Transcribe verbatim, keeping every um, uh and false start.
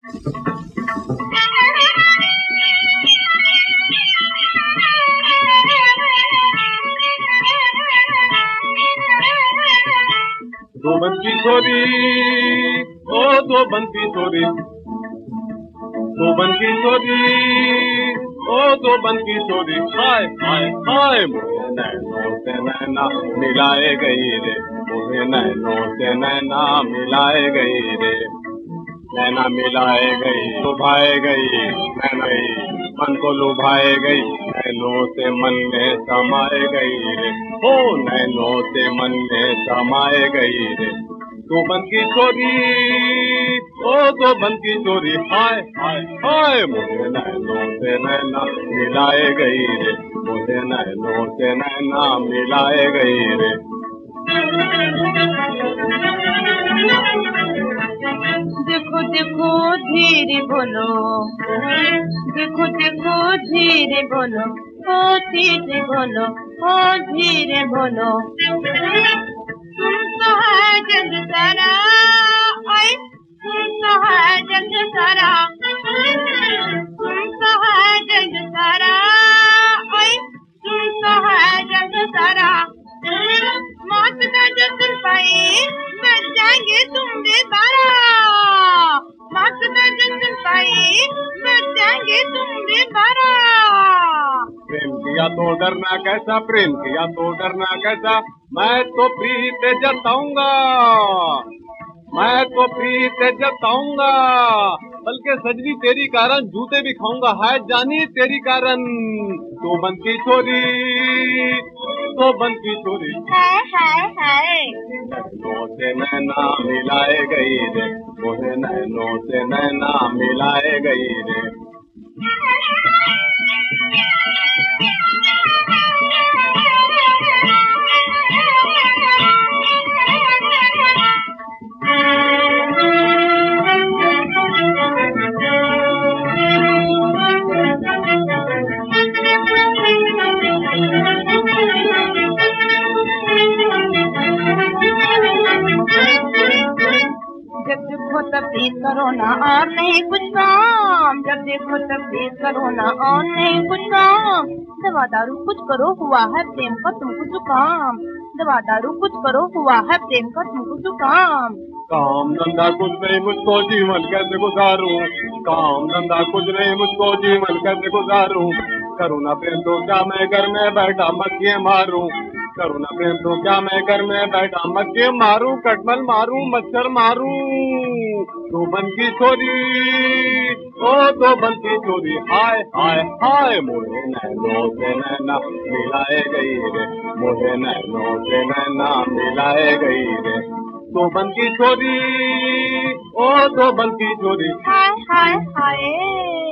दो बन की छोरी, ओ दो बन की छोरी, दो बन की छोरी, ओ दो बन की छोरी, हाय हाय हाय मोहे नैनों से नैना मिलाए गई रे, मोहे नैनों से नैना मिलाए गई रे, नैना मिलाए गई लुभाए गई, नैना मन को लुभाए गई, नैनों से मन में समाए गई रे, ओ नैनों से मन में समाए गई रे, दो बन की छोरी, ओ दो बन की छोरी, हाय हाय हाय मुझे नैनों से नैना मिलाए गई रे, मुझे नैनों से नैना मिलाए गई रे। देखो देखो धीरे बोलो, देखो देखो धीरे बोलो, ओ धीरे बोलो, ओ धीरे बोलो, तुम तो है जग सारा, ओए तुम तो है जग सारा, तुम तो है जग सारा, ओए तुम तो है जग सारा, मौत का जो तुम पाए मर जाएंगे तुम बेबारा, मौत का जो तुम पाए मर जाएंगे तुम बेबारा। प्रेम किया तो डरना कैसा, प्रेम किया तो डरना कैसा, मैं तो प्रीत जताऊंगा, मैं तो प्रीत जताऊंगा, बल्कि सजनी तेरी कारण जूते भी खाऊंगा, है जानी तेरी कारण, दो बन की छोरी, दो बन की छोरी, हाय हाय हाय नैनों से नैना मिलाए गई रे, मोहे नैनों से नैना मिलाए गई रे। जब देखो तब प्लीज करो ना और नहीं कुछ काम, जब देखो तब प्लीज करो ना और नहीं कुछ काम, दवा दारू कुछ करो हुआ है प्रेम का तुमको जुकाम, दवा दारू कुछ करो हुआ है प्रेम का तुमको जुकाम। काम धंधा कुछ नहीं मुझको जीवन कैसे गुजारूं, काम धंधा कुछ नहीं मुझको जीवन कैसे गुजारूं, करूँ ना प्रेम तो क्या मैं घर में बैठा मक्खियाँ मारूं, करूँ ना प्रेम तो क्या मैं घर में बैठा मक्खियाँ मारूं, कटमल मारूं मच्छर मारूं, दो बन की छोरी, ओ दो बन की छोरी, हाय हाय हाय मोहे नैनों से नैना मिलाए गई रे, मोहे नैनों से नैना मिलाए गई रे, दो बन की छोरी, ओ दो बन की छोरी, हाय हाय हाय